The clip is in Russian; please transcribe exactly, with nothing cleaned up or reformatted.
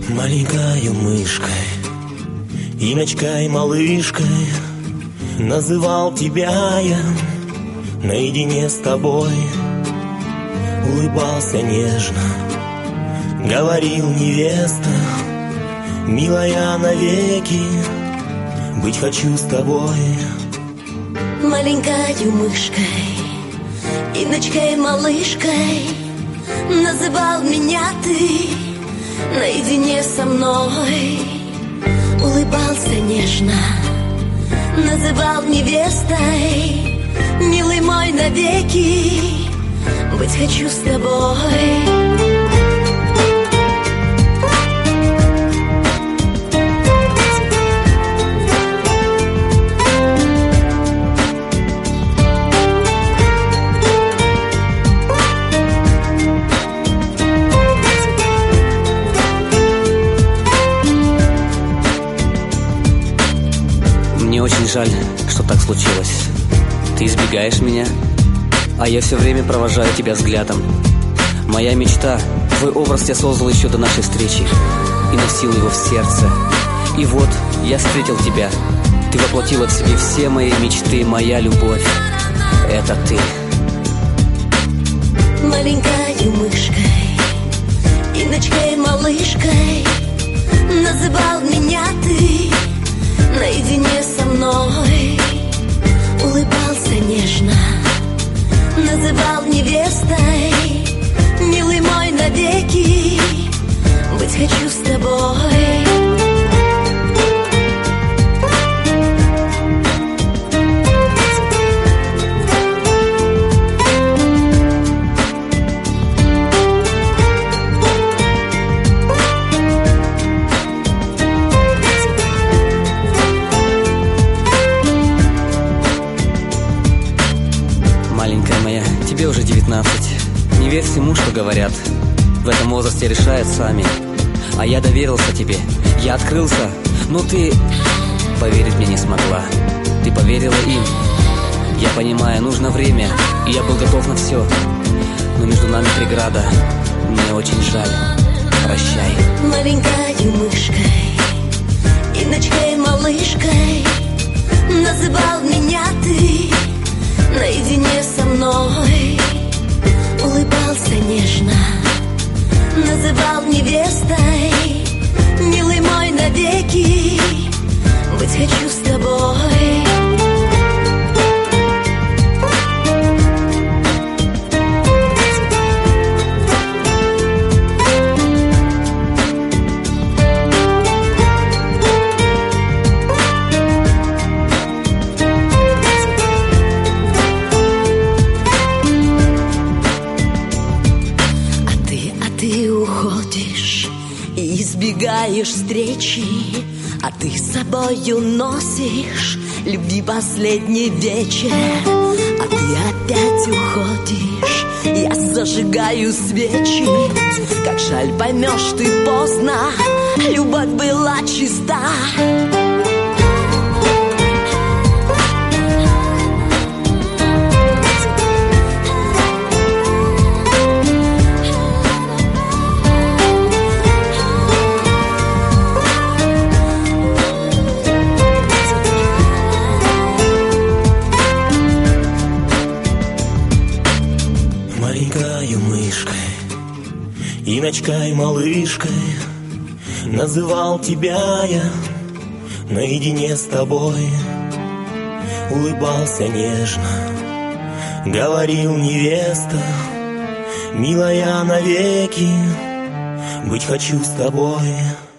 Маленькою мышкой, Иночкой, малышкой называл тебя я наедине с тобой. Улыбался нежно, говорил невеста, милая навеки, быть хочу с тобой. Маленькою мышкой, Иночкой, малышкой называл меня ты наедине со мной. Улыбался нежно, называл невестой, милый мой навеки, быть хочу с тобой. Мне очень жаль, что так случилось. Ты избегаешь меня, а я все время провожаю тебя взглядом. Моя мечта, твой образ я создал еще до нашей встречи и носил его в сердце. И вот я встретил тебя. Ты воплотила в себе все мои мечты, моя любовь. Это ты. Маленькою мышкой, Иночкой, малышкой называл меня ты наедине со мной. Улыбался нежно, называл невестой, милый мой навеки, быть хочу с тобой. Маленькая моя, тебе уже девятнадцать. Не верь всему, что говорят. В этом возрасте решают сами. А я доверился тебе, я открылся, но ты поверить мне не смогла. Ты поверила им. Я понимаю, нужно время, и я был готов на все. Но между нами преграда. Мне очень жаль. Прощай. Маленькою мышкой, Иночкой, малышкой называл меня ты наедине со мной. Улыбался нежно, называл невестой, милый мой навеки, быть хочу с тобой. И избегаешь встречи, а ты с собою носишь любви последний вечер. А ты опять уходишь, я зажигаю свечи. Как жаль, поймешь ты поздно, любовь была чиста. Маленькою мышкой, Иночкой, малышкой называл тебя я наедине с тобой. Улыбался нежно, говорил невеста, милая навеки, быть хочу с тобой.